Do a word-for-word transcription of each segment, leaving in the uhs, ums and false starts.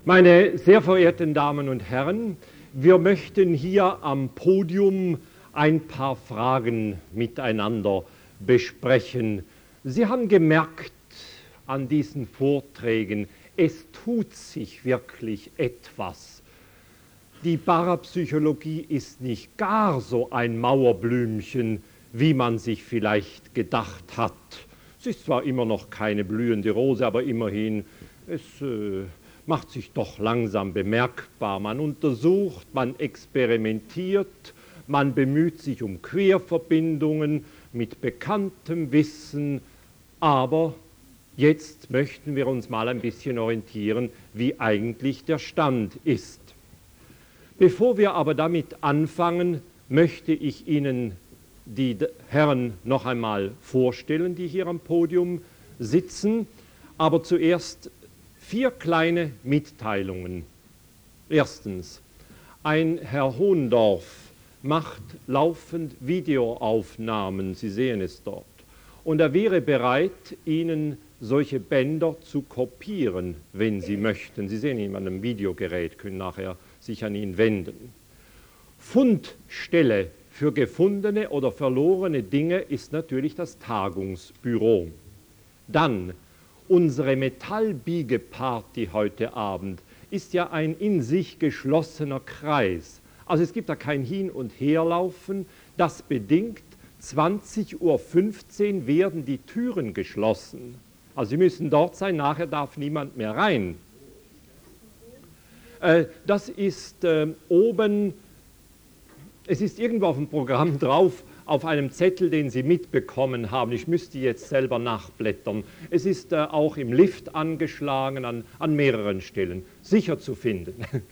Meine sehr verehrten Damen und Herren, wir möchten hier am Podium ein paar Fragen miteinander besprechen. Sie haben gemerkt an diesen Vorträgen, es tut sich wirklich etwas. Die Parapsychologie ist nicht gar so ein Mauerblümchen, wie man sich vielleicht gedacht hat. Es ist zwar immer noch keine blühende Rose, aber immerhin, es äh, macht sich doch langsam bemerkbar. Man untersucht, man experimentiert, man bemüht sich um Querverbindungen mit bekanntem Wissen, aber jetzt möchten wir uns mal ein bisschen orientieren, wie eigentlich der Stand ist. Bevor wir aber damit anfangen, möchte ich Ihnen die Herren noch einmal vorstellen, die hier am Podium sitzen, aber zuerst vier kleine Mitteilungen. Erstens, ein Herr Hohendorf macht laufend Videoaufnahmen, Sie sehen es dort, und er wäre bereit, Ihnen solche Bänder zu kopieren, wenn Sie möchten. Sie sehen ihn an einem Videogerät, können nachher sich an ihn wenden. Fundstelle für gefundene oder verlorene Dinge ist natürlich das Tagungsbüro. Dann unsere Metallbiegeparty heute Abend ist ja ein in sich geschlossener Kreis. Also es gibt da kein Hin- und Herlaufen, das bedingt, zwanzig Uhr fünfzehn werden die Türen geschlossen. Also Sie müssen dort sein, nachher darf niemand mehr rein. Äh, das ist äh, oben, es ist irgendwo auf dem Programm drauf, auf einem Zettel, den Sie mitbekommen haben. Ich müsste jetzt selber nachblättern. Es ist äh, auch im Lift angeschlagen, an, an mehreren Stellen, sicher zu finden.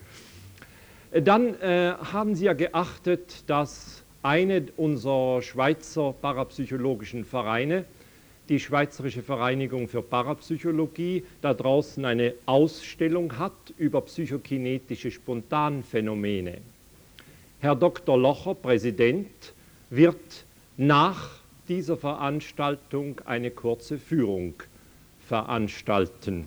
Dann äh, haben Sie ja geachtet, dass eine unserer Schweizer parapsychologischen Vereine, die Schweizerische Vereinigung für Parapsychologie, da draußen eine Ausstellung hat über psychokinetische Spontanphänomene. Herr Doktor Locher, Präsident, wird nach dieser Veranstaltung eine kurze Führung veranstalten.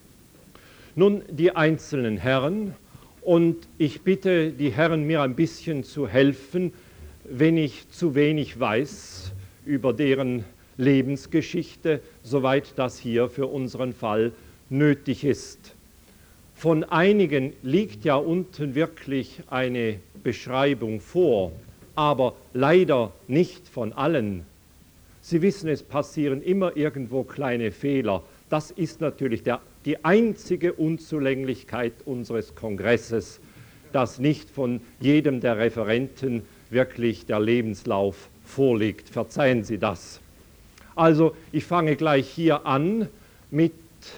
Nun die einzelnen Herren, und ich bitte die Herren, mir ein bisschen zu helfen, wenn ich zu wenig weiß über deren Lebensgeschichte, soweit das hier für unseren Fall nötig ist. Von einigen liegt ja unten wirklich eine Beschreibung vor, aber leider nicht von allen. Sie wissen, es passieren immer irgendwo kleine Fehler. Das ist natürlich der, die einzige Unzulänglichkeit unseres Kongresses, dass nicht von jedem der Referenten wirklich der Lebenslauf vorliegt. Verzeihen Sie das. Also ich fange gleich hier an mit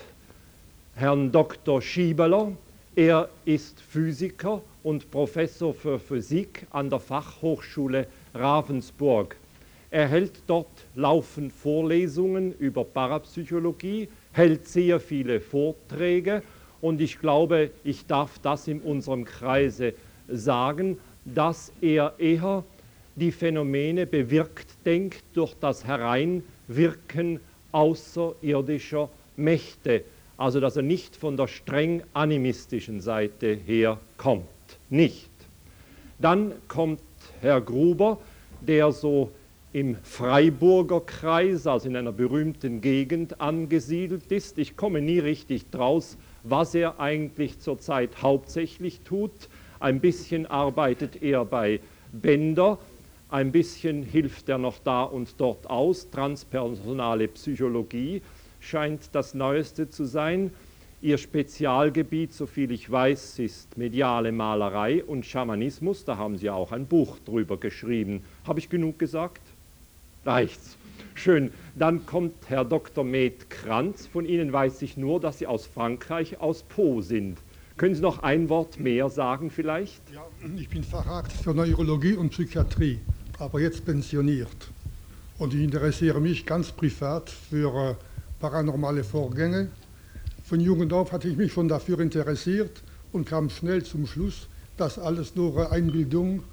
Herrn Doktor Schiebeler. Er ist Physiker und Professor für Physik an der Fachhochschule Ravensburg. Er hält dort laufend Vorlesungen über Parapsychologie, hält sehr viele Vorträge, und ich glaube, ich darf das in unserem Kreise sagen, dass er eher die Phänomene bewirkt denkt durch das Hereinwirken außerirdischer Mächte. Also dass er nicht von der streng animistischen Seite her kommt. Nicht. Dann kommt Herr Gruber, der so im Freiburger Kreis, also in einer berühmten Gegend, angesiedelt ist. Ich komme nie richtig draus, was er eigentlich zurzeit hauptsächlich tut. Ein bisschen arbeitet er bei Bender, ein bisschen hilft er noch da und dort aus. Transpersonale Psychologie scheint das Neueste zu sein. Ihr Spezialgebiet, soviel ich weiß, ist mediale Malerei und Schamanismus. Da haben Sie auch ein Buch drüber geschrieben. Habe ich genug gesagt? Reicht's. Schön. Dann kommt Herr Doktor Med Kranz. Von Ihnen weiß ich nur, dass Sie aus Frankreich, aus Po sind. Können Sie noch ein Wort mehr sagen vielleicht? Ja, ich bin Facharzt für Neurologie und Psychiatrie, aber jetzt pensioniert. Und ich interessiere mich ganz privat für äh, paranormale Vorgänge. Von Jugend auf hatte ich mich schon dafür interessiert und kam schnell zum Schluss, dass alles nur Einbildung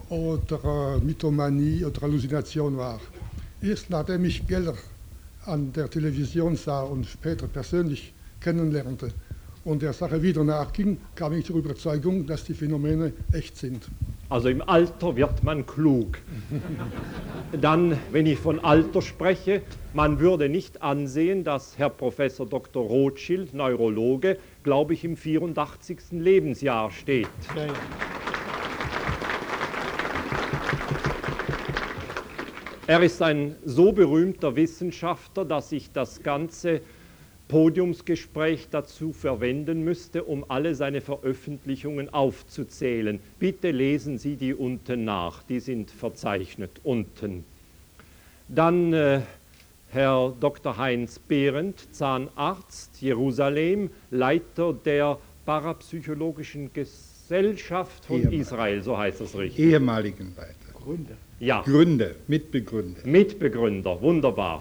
oder Mythomanie oder Halluzination war. Erst nachdem ich Geller an der Television sah und später persönlich kennenlernte und der Sache wieder nachging, kam ich zur Überzeugung, dass die Phänomene echt sind. Also im Alter wird man klug. Dann, wenn ich von Alter spreche, man würde nicht ansehen, dass Herr Professor Doktor Rothschild, Neurologe, glaube ich, im vierundachtzigsten Lebensjahr steht. Ja, ja. Er ist ein so berühmter Wissenschaftler, dass ich das ganze Podiumsgespräch dazu verwenden müsste, um alle seine Veröffentlichungen aufzuzählen. Bitte lesen Sie die unten nach, die sind verzeichnet unten. Dann äh, Herr Doktor Heinz Behrendt, Zahnarzt, Jerusalem, Leiter der Parapsychologischen Gesellschaft von Ehemalig. Israel, so heißt das richtig. Ehemaligen Leiter. Gründer. Ja. Gründer, Mitbegründer. Mitbegründer, wunderbar.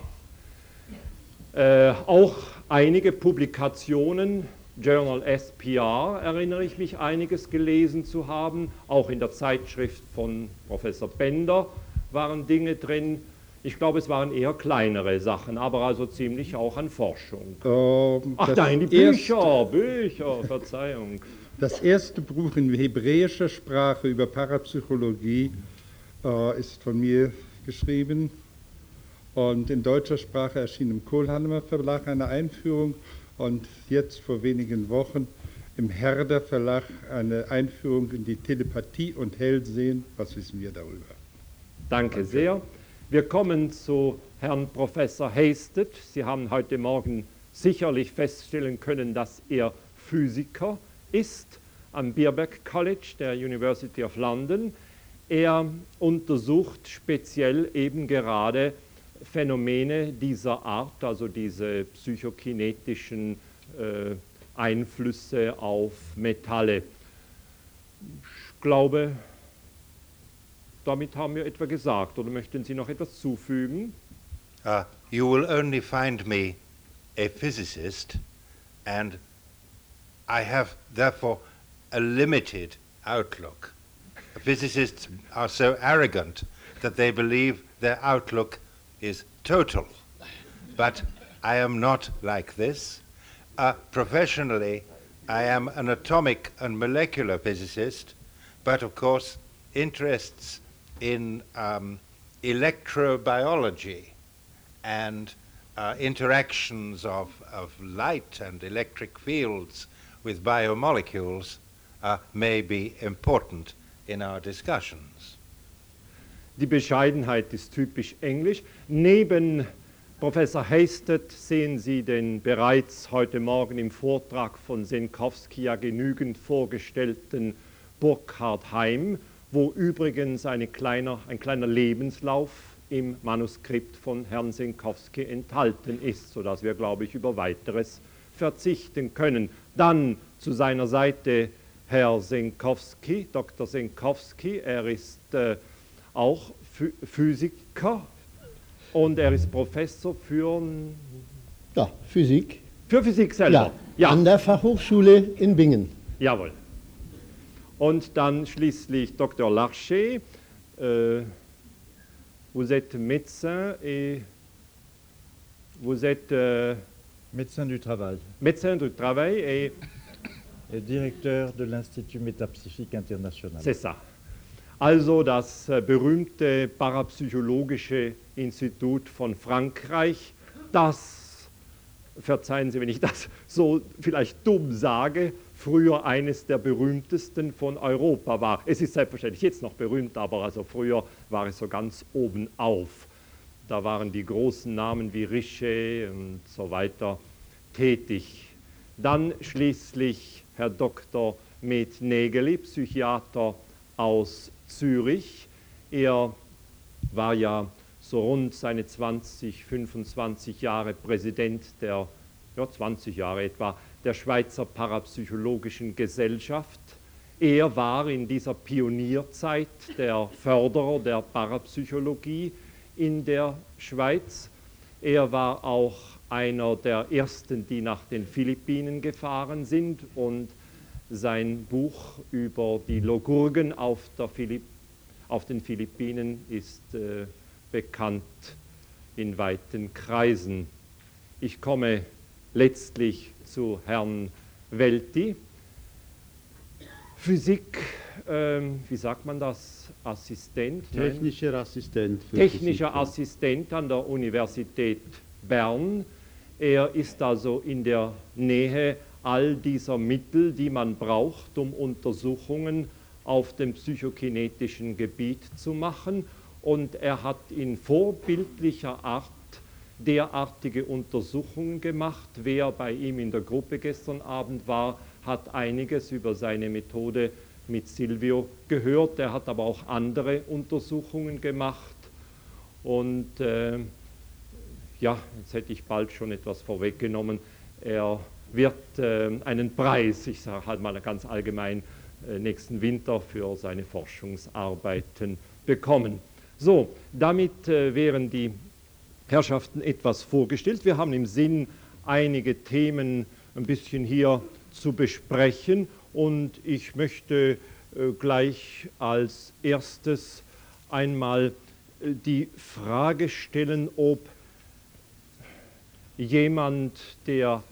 Äh, auch einige Publikationen, Journal S P R, erinnere ich mich, einiges gelesen zu haben. Auch in der Zeitschrift von Professor Bender waren Dinge drin. Ich glaube, es waren eher kleinere Sachen, aber also ziemlich auch an Forschung. Ähm, Ach nein, die Bücher, Bücher, Verzeihung. Das erste Buch in hebräischer Sprache über Parapsychologie äh, ist von mir geschrieben. Und in deutscher Sprache erschien im Kohlhammer Verlag eine Einführung und jetzt vor wenigen Wochen im Herder Verlag eine Einführung in die Telepathie und Hellsehen. Was wissen wir darüber? Danke, Danke. sehr. Wir kommen zu Herrn Professor Hasted. Sie haben heute Morgen sicherlich feststellen können, dass er Physiker ist am Birkbeck College der University of London. Er untersucht speziell eben gerade Phänomene dieser Art, also diese psychokinetischen äh, Einflüsse auf Metalle. Ich glaube, damit haben wir etwa gesagt. Oder möchten Sie noch etwas zufügen? Uh, you will only find me a physicist, and I have therefore a limited outlook. Physicists are so arrogant that they believe their outlook is total, but I am not like this. Uh, professionally, I am an atomic and molecular physicist, but of course interests in um, electrobiology and uh, interactions of, of light and electric fields with biomolecules uh, may be important in our discussions. Die Bescheidenheit ist typisch englisch. Neben Professor Hasted sehen Sie den bereits heute Morgen im Vortrag von Senkowski ja genügend vorgestellten Burkhard Heim, wo übrigens eine kleiner, ein kleiner Lebenslauf im Manuskript von Herrn Senkowski enthalten ist, sodass wir, glaube ich, über weiteres verzichten können. Dann zu seiner Seite Herr Senkowski, Doktor Senkowski, er ist äh, auch Physiker und er ist Professor für, ja, Physik. Für Physik selber. Ja, ja. An der Fachhochschule in Bingen. Jawohl. Und dann schließlich Doktor Larcher. Euh, vous êtes médecin et vous êtes euh, médecin du travail. Médecin du travail et, et directeur de l'Institut Métapsychique International. C'est ça. Also das äh, berühmte parapsychologische Institut von Frankreich, das, verzeihen Sie, wenn ich das so vielleicht dumm sage, früher eines der berühmtesten von Europa war. Es ist selbstverständlich jetzt noch berühmt, aber also früher war es so ganz oben auf. Da waren die großen Namen wie Richer und so weiter tätig. Dann schließlich Herr Doktor Med Nägeli, Psychiater aus Zürich. Er war ja so rund seine zwanzig, fünfundzwanzig Jahre Präsident der, ja zwanzig Jahre etwa, der Schweizer Parapsychologischen Gesellschaft. Er war in dieser Pionierzeit der Förderer der Parapsychologie in der Schweiz. Er war auch einer der ersten, die nach den Philippinen gefahren sind, und sein Buch über die Logurgen auf, der Philipp, auf den Philippinen ist äh, bekannt in weiten Kreisen. Ich komme letztlich zu Herrn Welti. Physik, ähm, wie sagt man das, Assistent? Technischer Assistent. Für Technischer Physik, Assistent an der Universität Bern. Er ist also in der Nähe all dieser Mittel, die man braucht, um Untersuchungen auf dem psychokinetischen Gebiet zu machen. Und er hat in vorbildlicher Art derartige Untersuchungen gemacht. Wer bei ihm in der Gruppe gestern Abend war, hat einiges über seine Methode mit Silvio gehört. Er hat aber auch andere Untersuchungen gemacht. Und äh, ja, jetzt hätte ich bald schon etwas vorweggenommen. Er wird äh, einen Preis, ich sage halt mal ganz allgemein, äh, nächsten Winter für seine Forschungsarbeiten bekommen. So, damit äh, wären die Herrschaften etwas vorgestellt. Wir haben im Sinn, einige Themen ein bisschen hier zu besprechen, und ich möchte äh, gleich als erstes einmal äh, die Frage stellen, ob jemand, der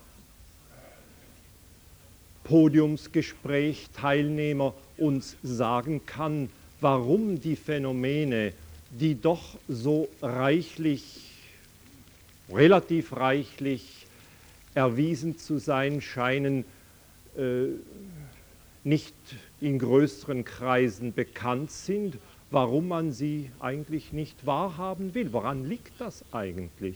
Podiumsgespräch Teilnehmer, uns sagen kann, warum die Phänomene, die doch so reichlich, relativ reichlich erwiesen zu sein scheinen, äh, nicht in größeren Kreisen bekannt sind, warum man sie eigentlich nicht wahrhaben will. Woran liegt das eigentlich?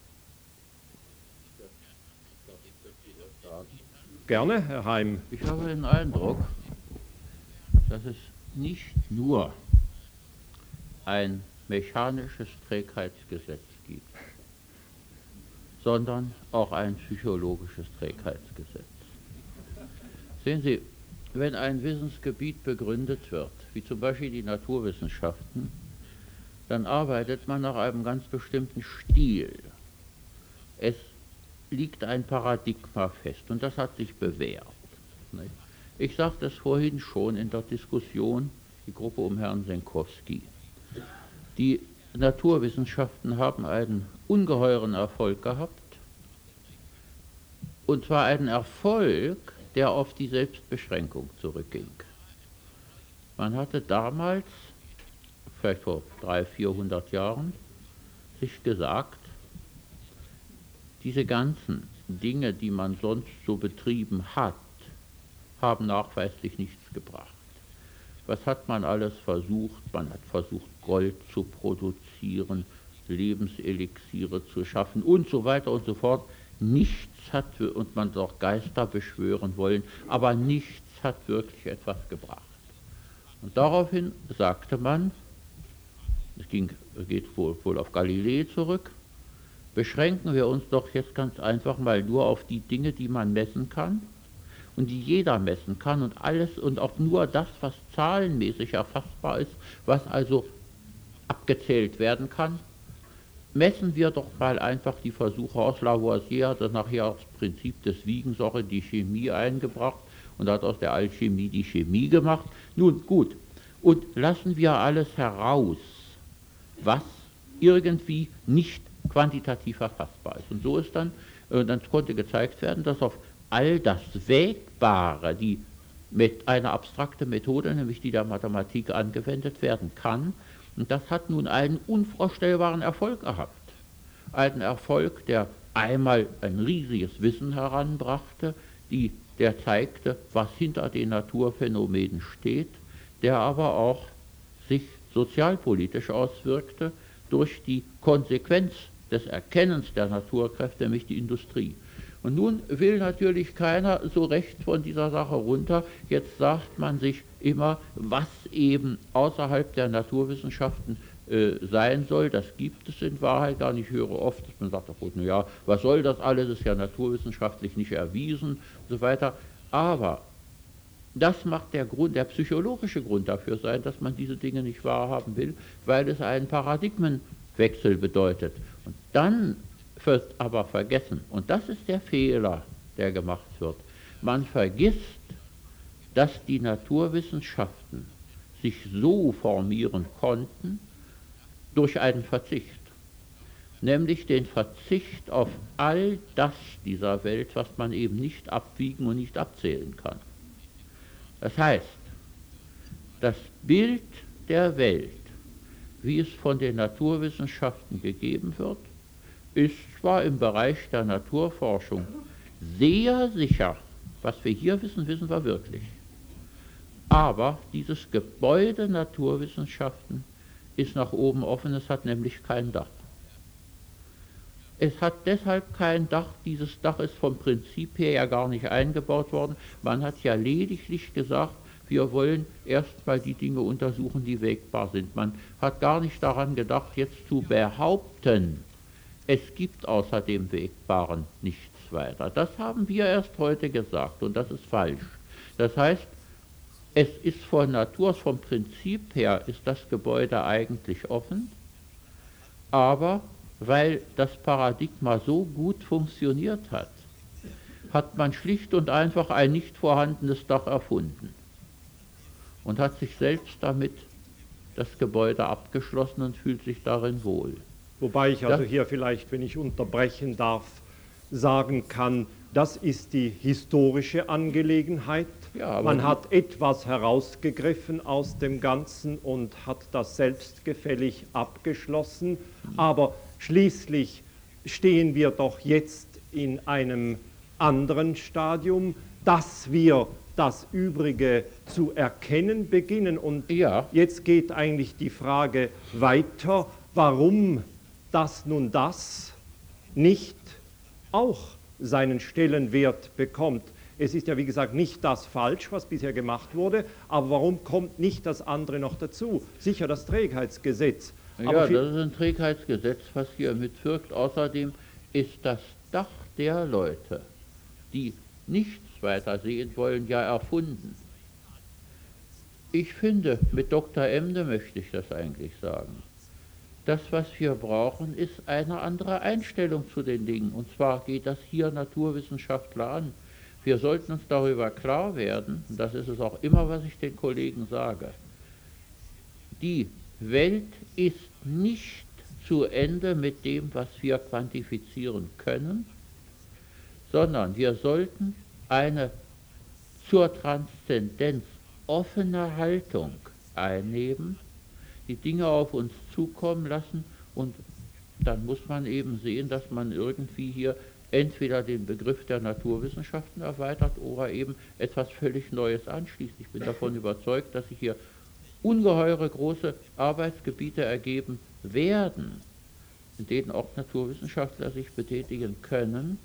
Gerne, Herr Heim. Ich habe den Eindruck, dass es nicht nur ein mechanisches Trägheitsgesetz gibt, sondern auch ein psychologisches Trägheitsgesetz. Sehen Sie, wenn ein Wissensgebiet begründet wird, wie zum Beispiel die Naturwissenschaften, dann arbeitet man nach einem ganz bestimmten Stil. Es liegt ein Paradigma fest, und das hat sich bewährt. Ich sagte es vorhin schon in der Diskussion, die Gruppe um Herrn Senkowski. Die Naturwissenschaften haben einen ungeheuren Erfolg gehabt, und zwar einen Erfolg, der auf die Selbstbeschränkung zurückging. Man hatte damals, vielleicht vor dreihundert, vierhundert Jahren, sich gesagt, diese ganzen Dinge, die man sonst so betrieben hat, haben nachweislich nichts gebracht. Was hat man alles versucht? Man hat versucht, Gold zu produzieren, Lebenselixiere zu schaffen und so weiter und so fort. Nichts hat, und man hat auch Geister beschwören wollen, aber nichts hat wirklich etwas gebracht. Und daraufhin sagte man, es ging, geht wohl, wohl auf Galilei zurück, beschränken wir uns doch jetzt ganz einfach mal nur auf die Dinge, die man messen kann und die jeder messen kann, und alles und auch nur das, was zahlenmäßig erfassbar ist, was also abgezählt werden kann. Messen wir doch mal einfach die Versuche aus. Lavoisier hat nachher das Prinzip des Wiegens auch in die Chemie eingebracht und hat aus der Alchemie die Chemie gemacht. Nun gut, und lassen wir alles heraus, was irgendwie nicht quantitativ erfassbar ist. Und so ist dann, äh, dann konnte gezeigt werden, dass auf all das Wägbare, die mit einer abstrakten Methode, nämlich die der Mathematik, angewendet werden kann. Und das hat nun einen unvorstellbaren Erfolg gehabt. Einen Erfolg, der einmal ein riesiges Wissen heranbrachte, die, der zeigte, was hinter den Naturphänomenen steht, der aber auch sich sozialpolitisch auswirkte durch die Konsequenz des Erkennens der Naturkräfte, nämlich die Industrie. Und nun will natürlich keiner so recht von dieser Sache runter. Jetzt sagt man sich immer, was eben außerhalb der Naturwissenschaften äh, sein soll. Das gibt es in Wahrheit gar nicht. Ich höre oft, dass man sagt, na ja, was soll das alles, ist ja naturwissenschaftlich nicht erwiesen und so weiter. Aber das macht der Grund, der psychologische Grund dafür sein, dass man diese Dinge nicht wahrhaben will, weil es einen Paradigmenwechsel bedeutet. Und dann wird aber vergessen, und das ist der Fehler, der gemacht wird, man vergisst, dass die Naturwissenschaften sich so formieren konnten durch einen Verzicht. nämlich den Verzicht auf all das dieser Welt, was man eben nicht abwiegen und nicht abzählen kann. Das heißt, das Bild der Welt, wie es von den Naturwissenschaften gegeben wird, ist zwar im Bereich der Naturforschung sehr sicher, was wir hier wissen, wissen wir wirklich. Aber dieses Gebäude Naturwissenschaften ist nach oben offen, es hat nämlich kein Dach. Es hat deshalb kein Dach, dieses Dach ist vom Prinzip her ja gar nicht eingebaut worden. Man hat ja lediglich gesagt, wir wollen erstmal die Dinge untersuchen, die wägbar sind. Man hat gar nicht daran gedacht, jetzt zu behaupten, es gibt außer dem Wägbaren nichts weiter. Das haben wir erst heute gesagt und das ist falsch. Das heißt, es ist von Natur, vom Prinzip her ist das Gebäude eigentlich offen, aber weil das Paradigma so gut funktioniert hat, hat man schlicht und einfach ein nicht vorhandenes Dach erfunden und hat sich selbst damit das Gebäude abgeschlossen und fühlt sich darin wohl. Wobei ich also Ja. hier vielleicht, wenn ich unterbrechen darf, sagen kann, das ist die historische Angelegenheit. Ja, aber Man die- hat etwas herausgegriffen aus dem Ganzen und hat das selbstgefällig abgeschlossen. Aber schließlich stehen wir doch jetzt in einem anderen Stadium, dass wir das Übrige zu erkennen beginnen. Und Ja. jetzt geht eigentlich die Frage weiter, warum das nun das nicht auch seinen Stellenwert bekommt. Es ist ja wie gesagt nicht das falsch, was bisher gemacht wurde, aber warum kommt nicht das andere noch dazu? Sicher das Trägheitsgesetz. Ja, aber viel- das ist ein Trägheitsgesetz, was hier mitwirkt. Außerdem ist das Dach der Leute, die nichts weiter sehen wollen, ja erfunden. Ich finde, mit Doktor Emde möchte ich das eigentlich sagen. Das, was wir brauchen, ist eine andere Einstellung zu den Dingen. Und zwar geht das hier Naturwissenschaftler an. Wir sollten uns darüber klar werden, und das ist es auch immer, was ich den Kollegen sage, die Welt ist nicht zu Ende mit dem, was wir quantifizieren können, sondern wir sollten eine zur Transzendenz offene Haltung einnehmen, die Dinge auf uns zukommen lassen und dann muss man eben sehen, dass man irgendwie hier entweder den Begriff der Naturwissenschaften erweitert oder eben etwas völlig Neues anschließt. Ich bin davon überzeugt, dass sich hier ungeheure große Arbeitsgebiete ergeben werden, in denen auch Naturwissenschaftler sich betätigen können,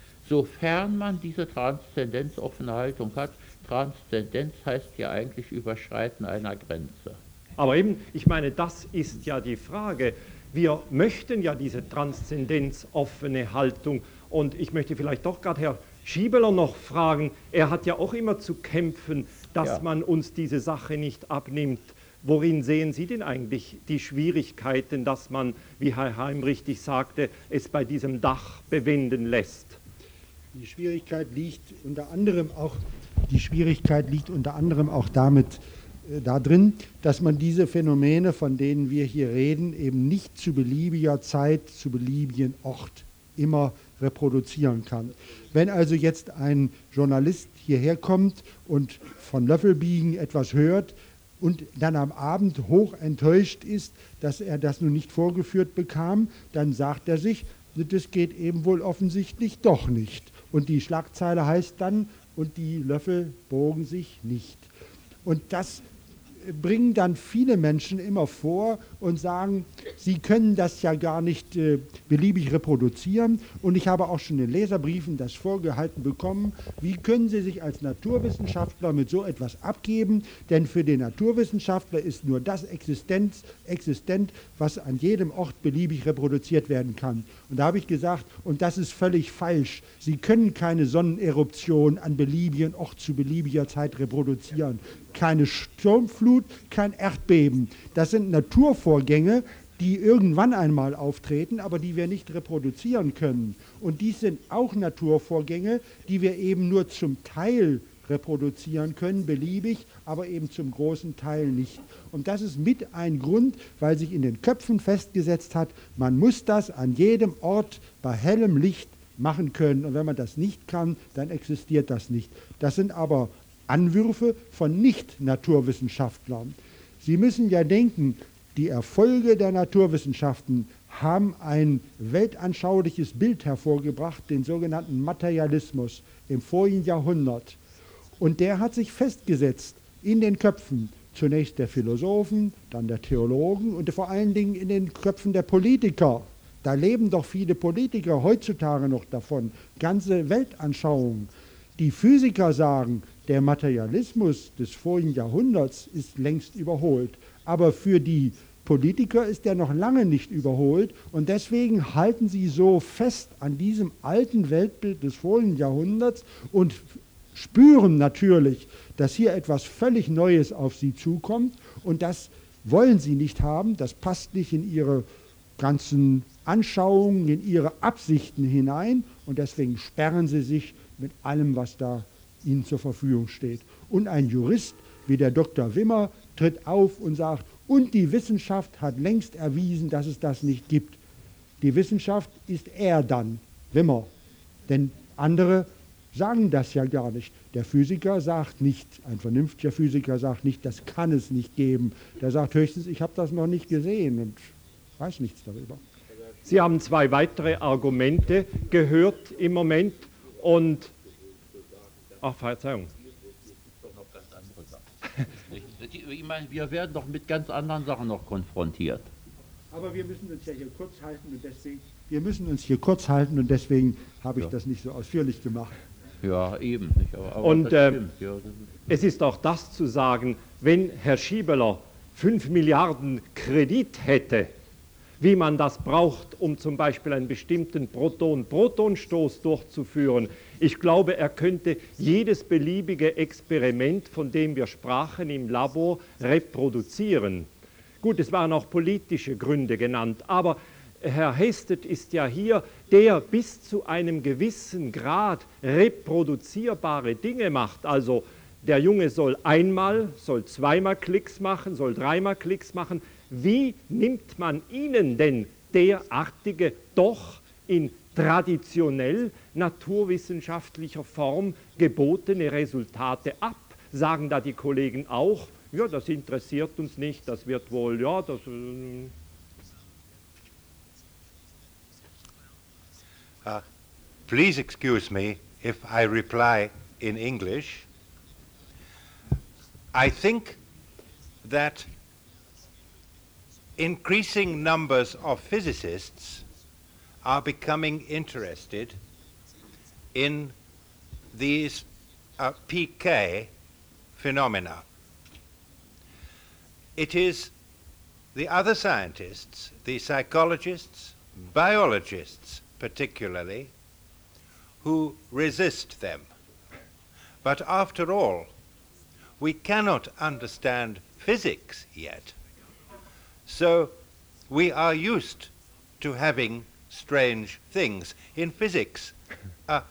sofern man diese transzendenzoffene Haltung hat. Transzendenz heißt ja eigentlich Überschreiten einer Grenze. Aber eben, ich meine, das ist ja die Frage. Wir möchten ja diese transzendenzoffene Haltung. Und ich möchte vielleicht doch gerade Herr Schiebeler noch fragen, er hat ja auch immer zu kämpfen, dass Ja. man uns diese Sache nicht abnimmt. Worin sehen Sie denn eigentlich die Schwierigkeiten, dass man, wie Herr Heim richtig sagte, es bei diesem Dach bewenden lässt? Die Schwierigkeit liegt unter anderem auch, die Schwierigkeit liegt unter anderem auch damit äh, darin, dass man diese Phänomene, von denen wir hier reden, eben nicht zu beliebiger Zeit, zu beliebigen Ort immer reproduzieren kann. Wenn also jetzt ein Journalist hierher kommt und von Löffelbiegen etwas hört und dann am Abend hoch enttäuscht ist, dass er das nun nicht vorgeführt bekam, dann sagt er sich, das geht eben wohl offensichtlich doch nicht. Und die Schlagzeile heißt dann, und die Löffel bogen sich nicht. Und das bringen dann viele Menschen immer vor und sagen, sie können das ja gar nicht äh, beliebig reproduzieren. Und ich habe auch schon in Leserbriefen das vorgehalten bekommen, wie können Sie sich als Naturwissenschaftler mit so etwas abgeben? Denn für den Naturwissenschaftler ist nur das Existenz, existent, was an jedem Ort beliebig reproduziert werden kann. Und da habe ich gesagt, und das ist völlig falsch, Sie können keine Sonneneruption an beliebigen Ort zu beliebiger Zeit reproduzieren. Keine Sturmflut, kein Erdbeben. Das sind Naturvorgänge, die irgendwann einmal auftreten, aber die wir nicht reproduzieren können. Und dies sind auch Naturvorgänge, die wir eben nur zum Teil reproduzieren können, beliebig, aber eben zum großen Teil nicht. Und das ist mit ein Grund, weil sich in den Köpfen festgesetzt hat, man muss das an jedem Ort bei hellem Licht machen können. Und wenn man das nicht kann, dann existiert das nicht. Das sind aber Anwürfe von Nicht-Naturwissenschaftlern. Sie müssen ja denken, die Erfolge der Naturwissenschaften haben ein weltanschauliches Bild hervorgebracht, den sogenannten Materialismus im vorigen Jahrhundert. Und der hat sich festgesetzt in den Köpfen zunächst der Philosophen, dann der Theologen und vor allen Dingen in den Köpfen der Politiker. Da leben doch viele Politiker heutzutage noch davon, ganze Weltanschauungen. Die Physiker sagen, der Materialismus des vorigen Jahrhunderts ist längst überholt. Aber für die Politiker ist der noch lange nicht überholt und deswegen halten sie so fest an diesem alten Weltbild des vorigen Jahrhunderts und spüren natürlich, dass hier etwas völlig Neues auf sie zukommt und das wollen sie nicht haben, das passt nicht in ihre ganzen Anschauungen, in ihre Absichten hinein und deswegen sperren sie sich mit allem, was da ihnen zur Verfügung steht. Und ein Jurist wie der Doktor Wimmer tritt auf und sagt, und die Wissenschaft hat längst erwiesen, dass es das nicht gibt. Die Wissenschaft ist er dann, Wimmer. Denn andere sagen das ja gar nicht. Der Physiker sagt nicht, ein vernünftiger Physiker sagt nicht, das kann es nicht geben. Der sagt höchstens, ich habe das noch nicht gesehen und weiß nichts darüber. Sie haben zwei weitere Argumente gehört im Moment und... Ach, Verzeihung. Ich meine, wir werden doch mit ganz anderen Sachen noch konfrontiert. Aber wir müssen uns ja hier kurz halten und deswegen, wir müssen uns hier kurz halten und deswegen habe ich ja. das nicht so ausführlich gemacht. Ja, eben. Nicht, aber, aber und äh, ja, es ist auch das zu sagen, wenn Herr Schiebeler fünf Milliarden Kredit hätte, wie man das braucht, um zum Beispiel einen bestimmten Proton-Proton-Stoß durchzuführen. Ich glaube, er könnte jedes beliebige Experiment, von dem wir sprachen, im Labor reproduzieren. Gut, es waren auch politische Gründe genannt, aber Herr Hestet ist ja hier, der bis zu einem gewissen Grad reproduzierbare Dinge macht. Also der Junge soll einmal, soll zweimal Klicks machen, soll dreimal Klicks machen. Wie nimmt man ihnen denn derartige, doch in traditionell naturwissenschaftlicher Form gebotene Resultate ab? Sagen da die Kollegen auch, ja, das interessiert uns nicht, das wird wohl, ja, das... Äh uh, please excuse me if I reply in English. I think that increasing numbers of physicists are becoming interested in these uh, P K phenomena. It is the other scientists, the psychologists, biologists particularly, who resist them. But after all, we cannot understand physics yet. So we are used to having strange things. In physics, uh,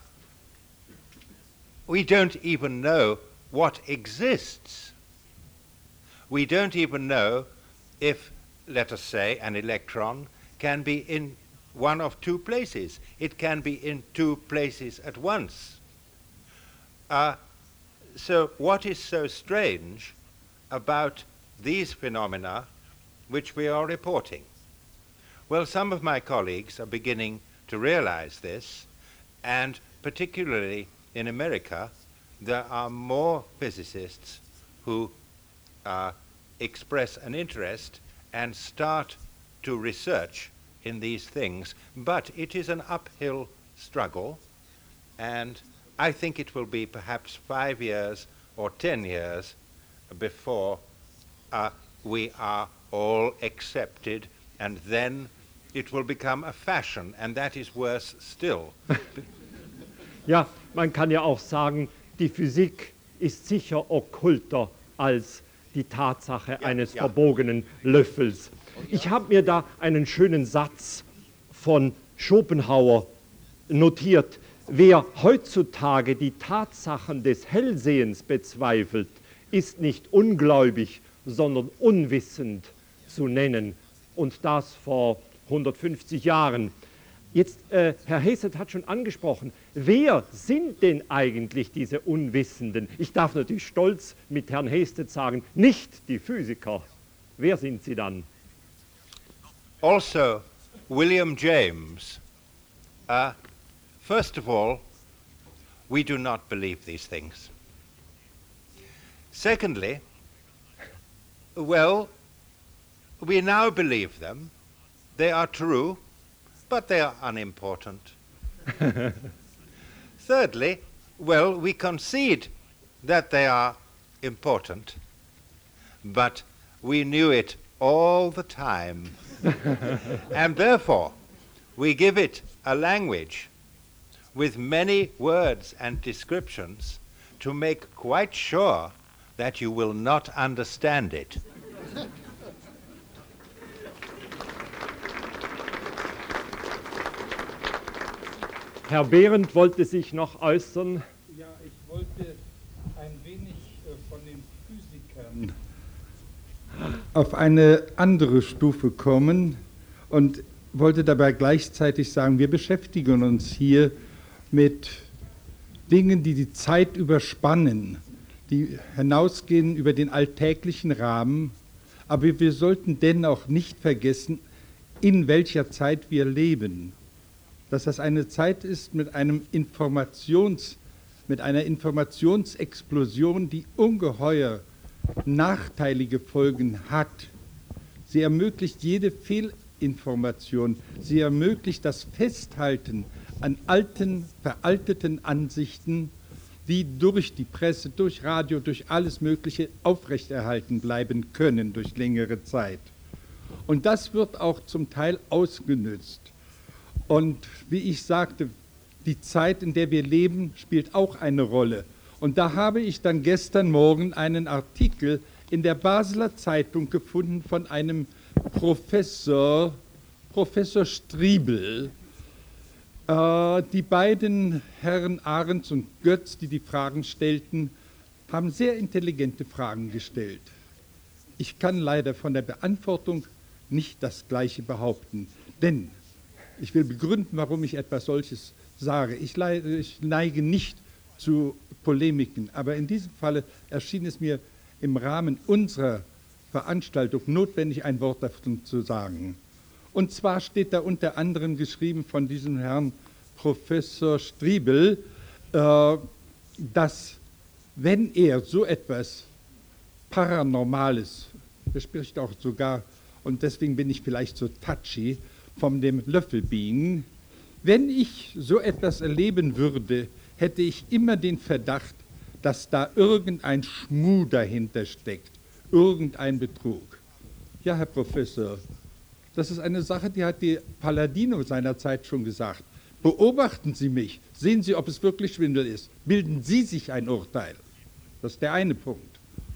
we don't even know what exists. We don't even know if, let us say, an electron can be in one of two places. It can be in two places at once. Uh, so what is so strange about these phenomena which we are reporting? Well, some of my colleagues are beginning to realize this, and particularly in America, there are more physicists who uh, express an interest and start to research in these things, but it is an uphill struggle, and I think it will be perhaps five years or ten years before uh, we are all accepted, and then it will become a fashion, and that is worse still. Ja, man kann ja auch sagen, die Physik ist sicher okkulter als die Tatsache ja, eines ja. verbogenen Löffels. Ich habe mir da einen schönen Satz von Schopenhauer notiert. Wer heutzutage die Tatsachen des Hellsehens bezweifelt, ist nicht ungläubig, sondern unwissend zu nennen. Und das vor hundertfünfzig Jahren. Jetzt, äh, Herr Heset hat schon angesprochen, wer sind denn eigentlich diese Unwissenden? Ich darf natürlich stolz mit Herrn Heset sagen, nicht die Physiker. Wer sind sie dann? Also, William James. Uh, first of all, we do not believe these things. Secondly, well, we now believe them. They are true, but they are unimportant. Thirdly, well, we concede that they are important, but we knew it all the time. And therefore, we give it a language with many words and descriptions to make quite sure that you will not understand it. Herr Behrendt wollte sich noch äußern. Ja, ich wollte ein wenig äh, von den Physikern auf eine andere Stufe kommen und wollte dabei gleichzeitig sagen, wir beschäftigen uns hier mit Dingen, die die Zeit überspannen, die hinausgehen über den alltäglichen Rahmen, aber wir sollten dennoch nicht vergessen, in welcher Zeit wir leben. Dass das eine Zeit ist mit einem Informations, mit einer Informationsexplosion, die ungeheuer nachteilige Folgen hat. Sie ermöglicht jede Fehlinformation, sie ermöglicht das Festhalten an alten, veralteten Ansichten, die durch die Presse, durch Radio, durch alles Mögliche aufrechterhalten bleiben können durch längere Zeit. Und das wird auch zum Teil ausgenützt. Und wie ich sagte, die Zeit, in der wir leben, spielt auch eine Rolle. Und da habe ich dann gestern Morgen einen Artikel in der Basler Zeitung gefunden von einem Professor, Professor Striebel. Äh, die beiden Herren Ahrens und Götz, die die Fragen stellten, haben sehr intelligente Fragen gestellt. Ich kann leider von der Beantwortung nicht das Gleiche behaupten, denn ich will begründen, warum ich etwas solches sage. Ich, leide, ich neige nicht zu Polemiken, aber in diesem Falle erschien es mir im Rahmen unserer Veranstaltung notwendig, ein Wort davon zu sagen. Und zwar steht da unter anderem geschrieben von diesem Herrn Professor Striebel, äh, dass wenn er so etwas Paranormales, er spricht auch sogar, und deswegen bin ich vielleicht so touchy, von dem Löffelbienen. Wenn ich so etwas erleben würde, hätte ich immer den Verdacht, dass da irgendein Schmuh dahinter steckt, irgendein Betrug. Ja, Herr Professor, das ist eine Sache, die hat die Palladino seinerzeit schon gesagt. Beobachten Sie mich, sehen Sie, ob es wirklich Schwindel ist. Bilden Sie sich ein Urteil. Das ist der eine Punkt.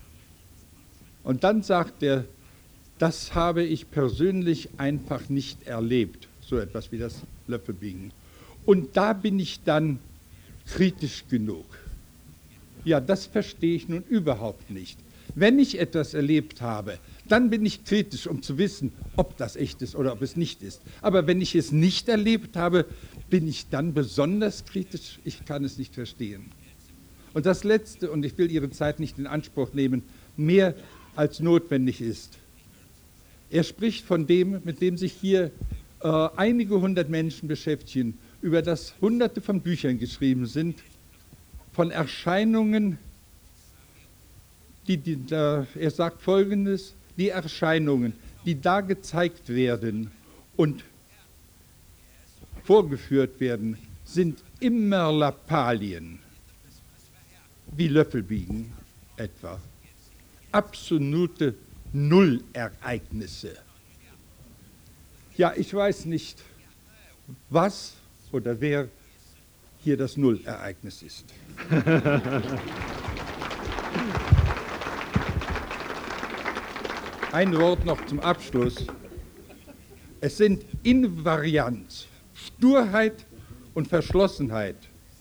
Und dann sagt er, das habe ich persönlich einfach nicht erlebt, so etwas wie das Löffelbienen. Und da bin ich dann kritisch genug. Ja, das verstehe ich nun überhaupt nicht. Wenn ich etwas erlebt habe, dann bin ich kritisch, um zu wissen, ob das echt ist oder ob es nicht ist. Aber wenn ich es nicht erlebt habe, bin ich dann besonders kritisch? Ich kann es nicht verstehen. Und das Letzte, und ich will Ihre Zeit nicht in Anspruch nehmen, mehr als notwendig ist. Er spricht von dem, mit dem sich hier äh, einige hundert Menschen beschäftigen, über das Hunderte von Büchern geschrieben sind, von Erscheinungen, die, die da, er sagt Folgendes, die Erscheinungen, die da gezeigt werden und vorgeführt werden, sind immer Lappalien, wie Löffelbienen etwa, absolute Nullereignisse. Ja, ich weiß nicht, was oder wer hier das Nullereignis ist. Ein Wort noch zum Abschluss. Es sind Invarianz, Sturheit und Verschlossenheit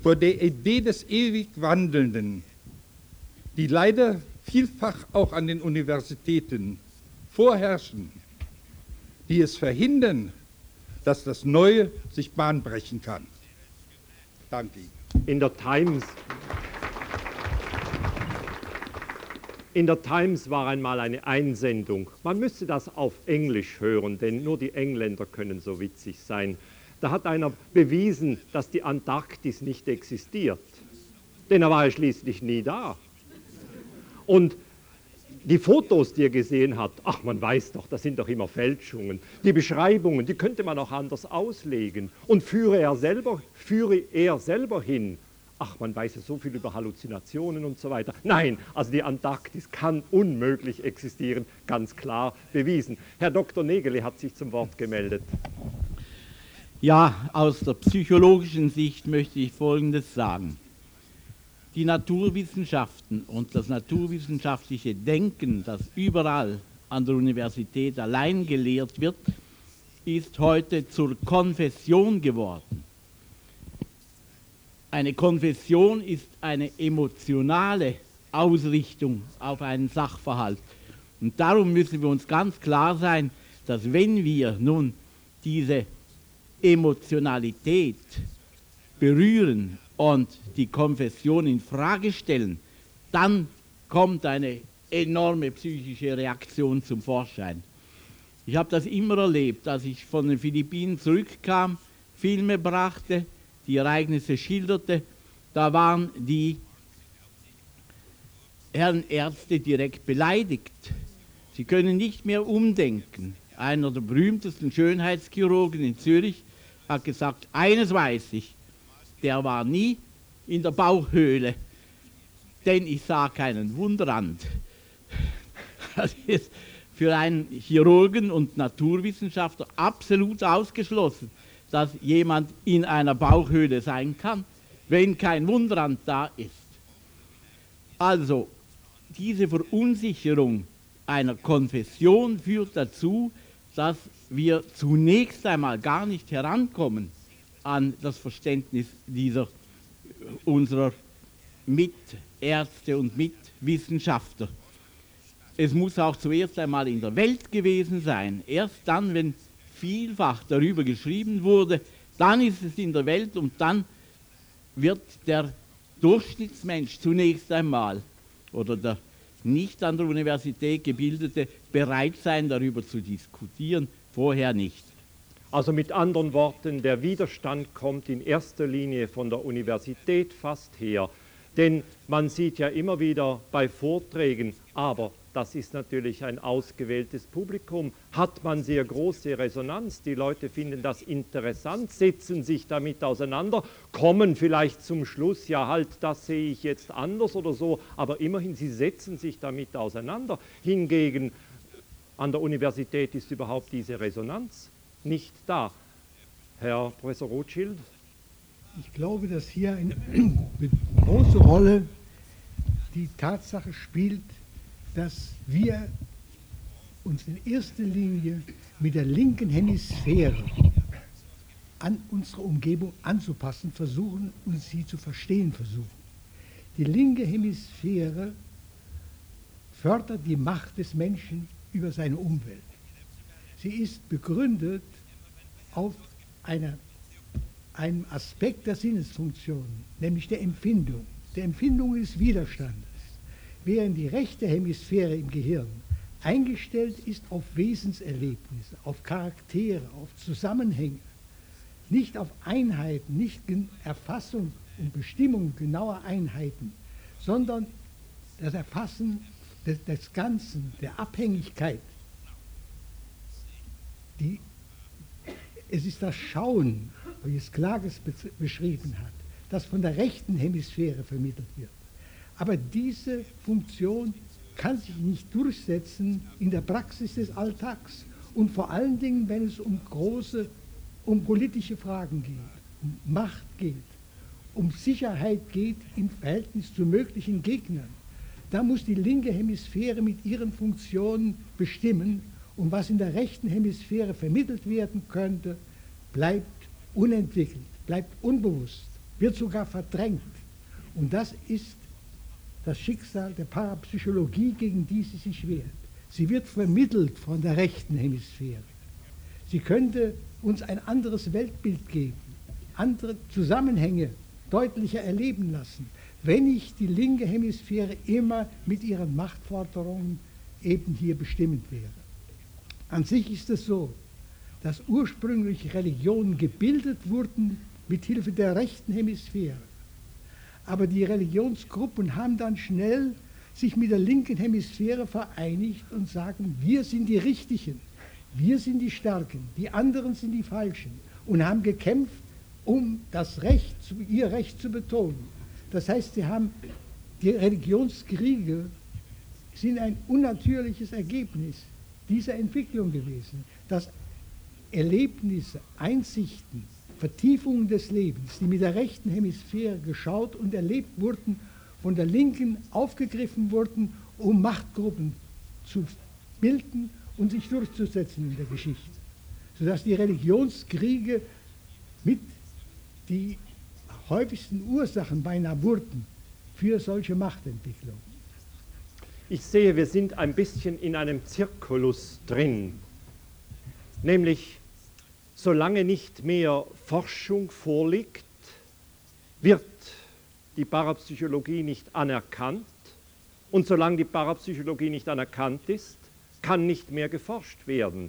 vor der Idee des ewig Wandelnden, die leider vielfach auch an den Universitäten vorherrschen, die es verhindern, dass das Neue sich Bahn brechen kann. Danke Ihnen. In der Times, in der Times war einmal eine Einsendung. Man müsste das auf Englisch hören, denn nur die Engländer können so witzig sein. Da hat einer bewiesen, dass die Antarktis nicht existiert. Denn er war ja schließlich nie da. Und die Fotos, die er gesehen hat, ach, man weiß doch, das sind doch immer Fälschungen. Die Beschreibungen, die könnte man auch anders auslegen. Und führe er selber, führe er selber hin, ach, man weiß ja so viel über Halluzinationen und so weiter. Nein, also die Antarktis kann unmöglich existieren, ganz klar bewiesen. Herr Doktor Nägeli hat sich zum Wort gemeldet. Ja, aus der psychologischen Sicht möchte ich Folgendes sagen. Die Naturwissenschaften und das naturwissenschaftliche Denken, das überall an der Universität allein gelehrt wird, ist heute zur Konfession geworden. Eine Konfession ist eine emotionale Ausrichtung auf einen Sachverhalt. Und darum müssen wir uns ganz klar sein, dass wenn wir nun diese Emotionalität berühren und die Konfession in Frage stellen, dann kommt eine enorme psychische Reaktion zum Vorschein. Ich habe das immer erlebt, als ich von den Philippinen zurückkam, Filme brachte, die Ereignisse schilderte, da waren die Herren Ärzte direkt beleidigt. Sie können nicht mehr umdenken. Einer der berühmtesten Schönheitschirurgen in Zürich hat gesagt, eines weiß ich, der war nie in der Bauchhöhle, denn ich sah keinen Wundrand. Das ist für einen Chirurgen und Naturwissenschaftler absolut ausgeschlossen, dass jemand in einer Bauchhöhle sein kann, wenn kein Wundrand da ist. Also, diese Verunsicherung einer Konfession führt dazu, dass wir zunächst einmal gar nicht herankommen an das Verständnis dieser unserer Mitärzte und Mitwissenschaftler. Es muss auch zuerst einmal in der Welt gewesen sein. Erst dann, wenn vielfach darüber geschrieben wurde, dann ist es in der Welt und dann wird der Durchschnittsmensch zunächst einmal oder der nicht an der Universität gebildete bereit sein, darüber zu diskutieren, vorher nicht. Also mit anderen Worten, der Widerstand kommt in erster Linie von der Universität fast her. Denn man sieht ja immer wieder bei Vorträgen, aber das ist natürlich ein ausgewähltes Publikum, hat man sehr große Resonanz. Die Leute finden das interessant, setzen sich damit auseinander, kommen vielleicht zum Schluss, ja halt, das sehe ich jetzt anders oder so, aber immerhin, sie setzen sich damit auseinander. Hingegen an der Universität ist überhaupt diese Resonanz nicht da. Herr Professor Rothschild? Ich glaube, dass hier eine große Rolle die Tatsache spielt, dass wir uns in erster Linie mit der linken Hemisphäre an unsere Umgebung anzupassen versuchen und sie zu verstehen versuchen. Die linke Hemisphäre fördert die Macht des Menschen über seine Umwelt. Sie ist begründet auf einer, einem Aspekt der Sinnesfunktion, nämlich der Empfindung. Der Empfindung des Widerstandes. Während die rechte Hemisphäre im Gehirn eingestellt ist auf Wesenserlebnisse, auf Charaktere, auf Zusammenhänge, nicht auf Einheiten, nicht Erfassung und Bestimmung genauer Einheiten, sondern das Erfassen des, des Ganzen, der Abhängigkeit. Die, es ist das Schauen, wie es Klages be beschrieben hat, das von der rechten Hemisphäre vermittelt wird. Aber diese Funktion kann sich nicht durchsetzen in der Praxis des Alltags und vor allen Dingen, wenn es um große, um politische Fragen geht, um Macht geht, um Sicherheit geht im Verhältnis zu möglichen Gegnern. Da muss die linke Hemisphäre mit ihren Funktionen bestimmen und was in der rechten Hemisphäre vermittelt werden könnte, bleibt unentwickelt, bleibt unbewusst. wird sogar verdrängt. Und das ist das Schicksal der Parapsychologie, gegen die sie sich wehrt. Sie wird vermittelt von der rechten Hemisphäre. Sie könnte uns ein anderes Weltbild geben, andere Zusammenhänge deutlicher erleben lassen, wenn nicht die linke Hemisphäre immer mit ihren Machtforderungen eben hier bestimmend wäre. An sich ist es so, dass ursprünglich Religionen gebildet wurden mit Hilfe der rechten Hemisphäre. Aber die Religionsgruppen haben dann schnell sich mit der linken Hemisphäre vereinigt und sagen, wir sind die Richtigen, wir sind die Starken, die anderen sind die Falschen, und haben gekämpft, um das Recht, ihr Recht zu betonen. Das heißt, sie haben, die Religionskriege sind ein unnatürliches Ergebnis dieser Entwicklung gewesen, dass Erlebnisse, Einsichten, Vertiefungen des Lebens, die mit der rechten Hemisphäre geschaut und erlebt wurden, von der linken aufgegriffen wurden, um Machtgruppen zu bilden und sich durchzusetzen in der Geschichte. Sodass die Religionskriege mit die häufigsten Ursachen beinahe wurden für solche Machtentwicklung. Ich sehe, wir sind ein bisschen in einem Zirkulus drin, nämlich solange nicht mehr Forschung vorliegt, wird die Parapsychologie nicht anerkannt, und solange die Parapsychologie nicht anerkannt ist, kann nicht mehr geforscht werden.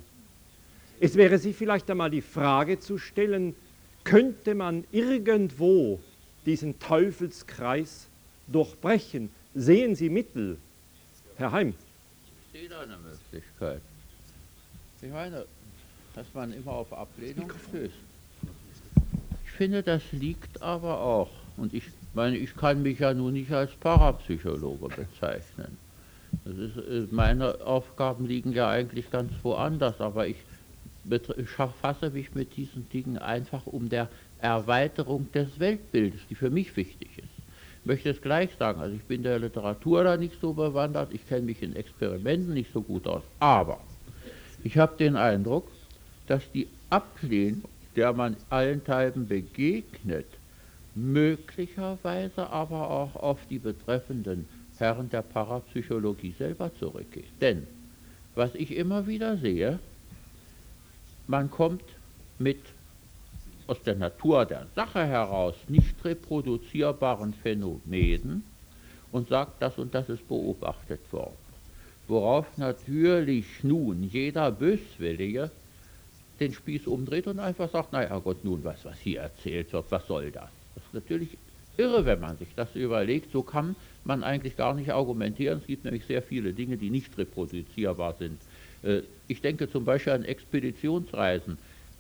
Es wäre sich vielleicht einmal die Frage zu stellen, könnte man irgendwo diesen Teufelskreis durchbrechen? Sehen Sie Mittel? Herr Heim. Ich sehe da eine Möglichkeit. Ich meine, dass man immer auf Ablehnung stößt. Ich finde, das liegt aber auch, und ich meine, ich kann mich ja nun nicht als Parapsychologe bezeichnen. Das ist, meine Aufgaben liegen ja eigentlich ganz woanders, aber ich befasse mich mit diesen Dingen einfach um der Erweiterung des Weltbildes, die für mich wichtig ist. Ich möchte es gleich sagen, also ich bin der Literatur da nicht so bewandert, ich kenne mich in Experimenten nicht so gut aus, aber ich habe den Eindruck, dass die Ablehnung, der man allenthalben begegnet, möglicherweise aber auch auf die betreffenden Herren der Parapsychologie selber zurückgeht. Denn, was ich immer wieder sehe, man kommt mit aus der Natur der Sache heraus nicht reproduzierbaren Phänomenen und sagt, das und das ist beobachtet worden. Worauf natürlich nun jeder Böswillige den Spieß umdreht und einfach sagt, naja Gott, nun was, was hier erzählt wird, was soll das? Das ist natürlich irre, wenn man sich das überlegt. So kann man eigentlich gar nicht argumentieren. Es gibt nämlich sehr viele Dinge, die nicht reproduzierbar sind. Ich denke zum Beispiel an Expeditionsreisen.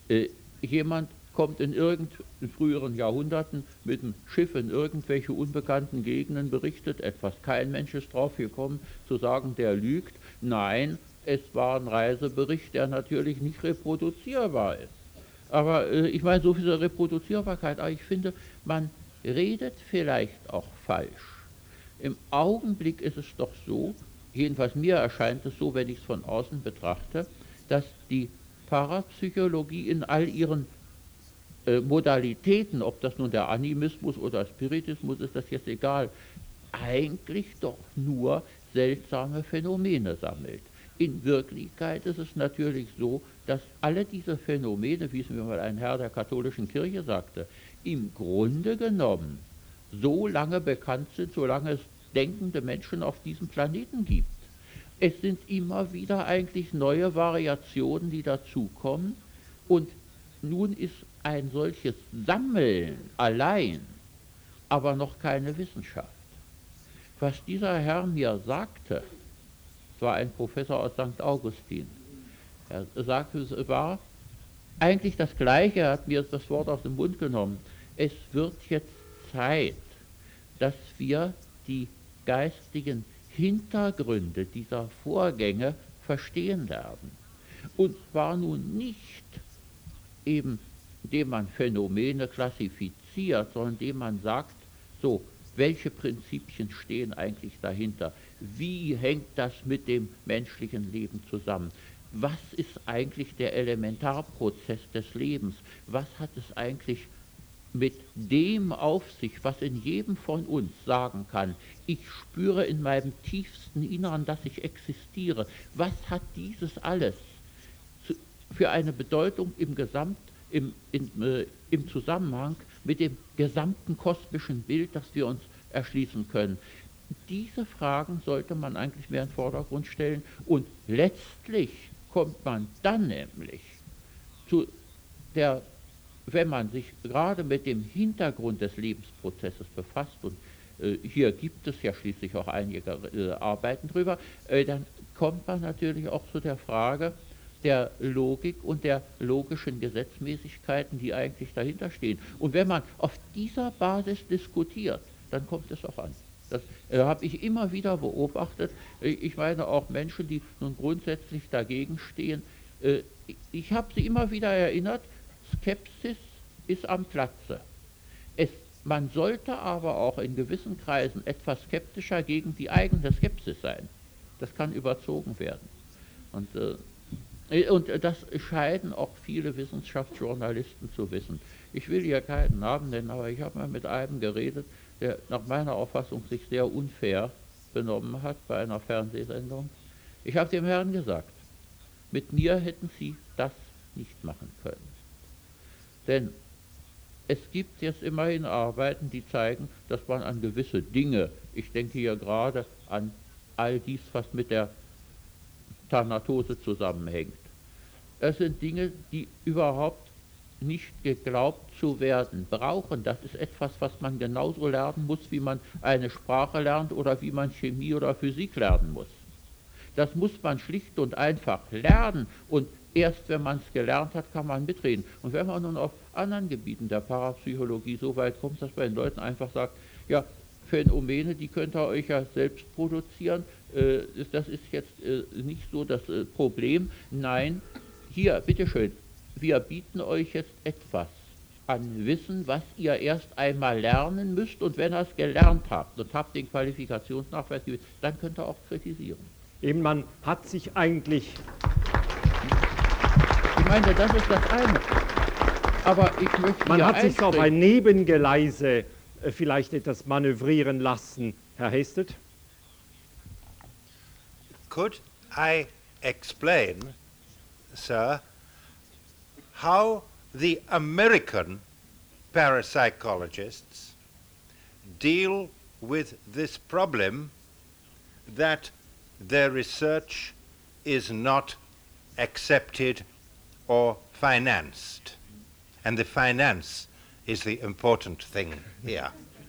Jemand kommt in irgendeinen früheren Jahrhunderten mit dem Schiff in irgendwelche unbekannten Gegenden, berichtet etwas. Kein Mensch ist drauf gekommen zu sagen, der lügt. Nein, es war ein Reisebericht, der natürlich nicht reproduzierbar ist. Aber äh, ich meine, so viel Reproduzierbarkeit, aber ich finde, man redet vielleicht auch falsch. Im Augenblick ist es doch so, jedenfalls mir erscheint es so, wenn ich es von außen betrachte, dass die Parapsychologie in all ihren äh, Modalitäten, ob das nun der Animismus oder Spiritismus ist, das jetzt egal, eigentlich doch nur seltsame Phänomene sammelt. In Wirklichkeit ist es natürlich so, dass alle diese Phänomene, wie es mir mal ein Herr der katholischen Kirche sagte, im Grunde genommen so lange bekannt sind, solange es denkende Menschen auf diesem Planeten gibt. Es sind immer wieder eigentlich neue Variationen, die dazukommen, und nun ist ein solches Sammeln allein aber noch keine Wissenschaft. Was dieser Herr mir sagte, war ein Professor aus Sankt Augustin. Er sagte, es war eigentlich das Gleiche, er hat mir das Wort aus dem Mund genommen. Es wird jetzt Zeit, dass wir die geistigen Hintergründe dieser Vorgänge verstehen lernen. Und zwar nun nicht eben, indem man Phänomene klassifiziert, sondern indem man sagt, so, welche Prinzipien stehen eigentlich dahinter? Wie hängt das mit dem menschlichen Leben zusammen? Was ist eigentlich der Elementarprozess des Lebens? Was hat es eigentlich mit dem auf sich, was in jedem von uns sagen kann, ich spüre in meinem tiefsten Innern, dass ich existiere. Was hat dieses alles zu, für eine Bedeutung im Gesamt, im, in, äh, im Zusammenhang mit dem gesamten kosmischen Bild, das wir uns erschließen können? Diese Fragen sollte man eigentlich mehr in den Vordergrund stellen, und letztlich kommt man dann nämlich zu der, wenn man sich gerade mit dem Hintergrund des Lebensprozesses befasst, und äh, hier gibt es ja schließlich auch einige äh, Arbeiten drüber, äh, dann kommt man natürlich auch zu der Frage der Logik und der logischen Gesetzmäßigkeiten, die eigentlich dahinter stehen. Und wenn man auf dieser Basis diskutiert, dann kommt es auch an. Das äh, habe ich immer wieder beobachtet. Ich meine auch Menschen, die nun grundsätzlich dagegen stehen. Äh, ich habe sie immer wieder erinnert, Skepsis ist am Platze. Es, man sollte aber auch in gewissen Kreisen etwas skeptischer gegen die eigene Skepsis sein. Das kann überzogen werden. Und, äh, und das scheinen auch viele Wissenschaftsjournalisten zu wissen. Ich will hier keinen Namen nennen, aber ich habe mal mit einem geredet, der nach meiner Auffassung sich sehr unfair benommen hat bei einer Fernsehsendung. Ich habe dem Herrn gesagt, mit mir hätten Sie das nicht machen können. Denn es gibt jetzt immerhin Arbeiten, die zeigen, dass man an gewisse Dinge, ich denke hier gerade an all dies, was mit der Thanatose zusammenhängt, das sind Dinge, die überhaupt nicht geglaubt zu werden brauchen. Das ist etwas, was man genauso lernen muss, wie man eine Sprache lernt oder wie man Chemie oder Physik lernen muss. Das muss man schlicht und einfach lernen, und erst wenn man es gelernt hat, kann man mitreden. Und wenn man nun auf anderen Gebieten der Parapsychologie so weit kommt, dass man den Leuten einfach sagt, ja, Phänomene, die könnt ihr euch ja selbst produzieren, äh, das ist jetzt äh, nicht so das äh, Problem. Nein, hier, bitteschön, wir bieten euch jetzt etwas an Wissen, was ihr erst einmal lernen müsst, und wenn ihr es gelernt habt und habt den Qualifikationsnachweis, dann könnt ihr auch kritisieren. Eben, man hat sich eigentlich... Ich meine, das ist das eine. Aber ich möchte Man ja hat sich auf ein Nebengeleise äh, vielleicht etwas manövrieren lassen. Herr Hestet? Could I explain, Sir, how the American parapsychologists deal with this problem that their research is not accepted or financed? And the finance is the important thing here.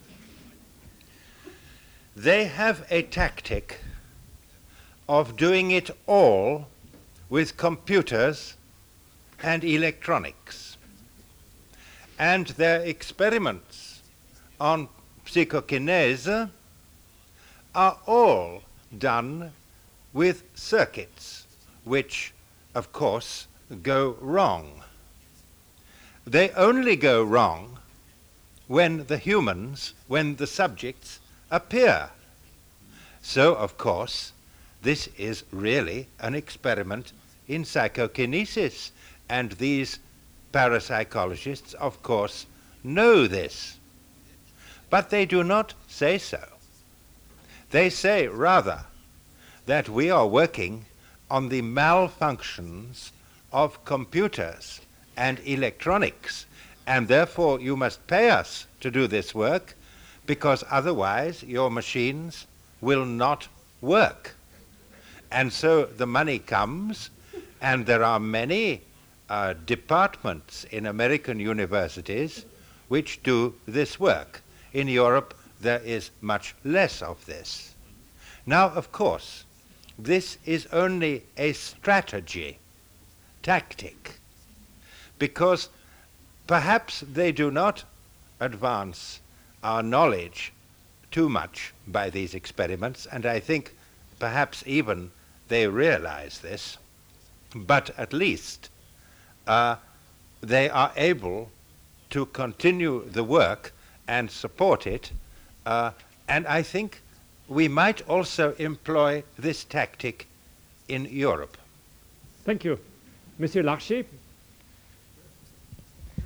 They have a tactic of doing it all with computers and electronics. And their experiments on psychokinese are all done with circuits, which, of course, go wrong. They only go wrong when the humans, when the subjects appear. So, of course, this is really an experiment in psychokinesis, and these parapsychologists, of course, know this. But they do not say so. They say, rather, that we are working on the malfunctions of computers and electronics, and therefore you must pay us to do this work, because otherwise your machines will not work. And so the money comes, and there are many uh, departments in American universities which do this work. In Europe there is much less of this. Now, of course, this is only a strategy, tactic, because perhaps they do not advance our knowledge too much by these experiments, and I think perhaps even they realize this, but at least uh, they are able to continue the work and support it, uh, and I think we might also employ this tactic in Europe. Thank you. Monsieur Larcher?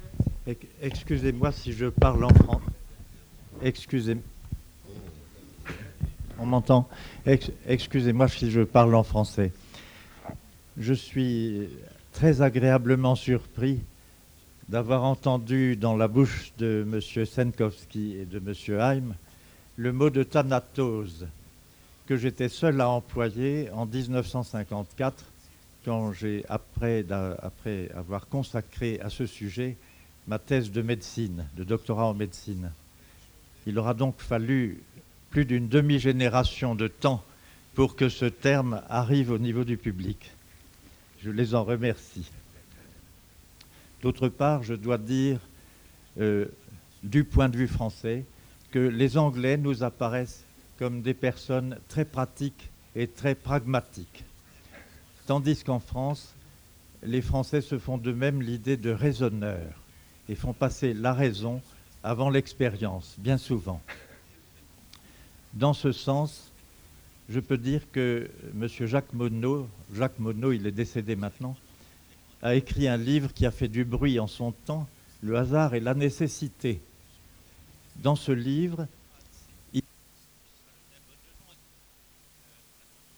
Excusez-moi si je parle en français. Excusez. On m'entend? Ex Excusez-moi si je parle en français. Je suis très agréablement surpris d'avoir entendu dans la bouche de M. Senkowski et de M. Heim le mot de thanatose que j'étais seul à employer en mille neuf cent cinquante-quatre, quand j'ai, après, après avoir consacré à ce sujet ma thèse de médecine, de doctorat en médecine. Il aura donc fallu plus d'une demi-génération de temps pour que ce terme arrive au niveau du public. Je les en remercie. D'autre part, je dois dire, euh, du point de vue français, que les Anglais nous apparaissent comme des personnes très pratiques et très pragmatiques. Tandis qu'en France, les Français se font d'eux-mêmes l'idée de raisonneurs et font passer la raison avant l'expérience, bien souvent. Dans ce sens, je peux dire que M. Jacques Monod, Jacques Monod, il est décédé maintenant, a écrit un livre qui a fait du bruit en son temps, Le hasard et la nécessité. Dans ce livre,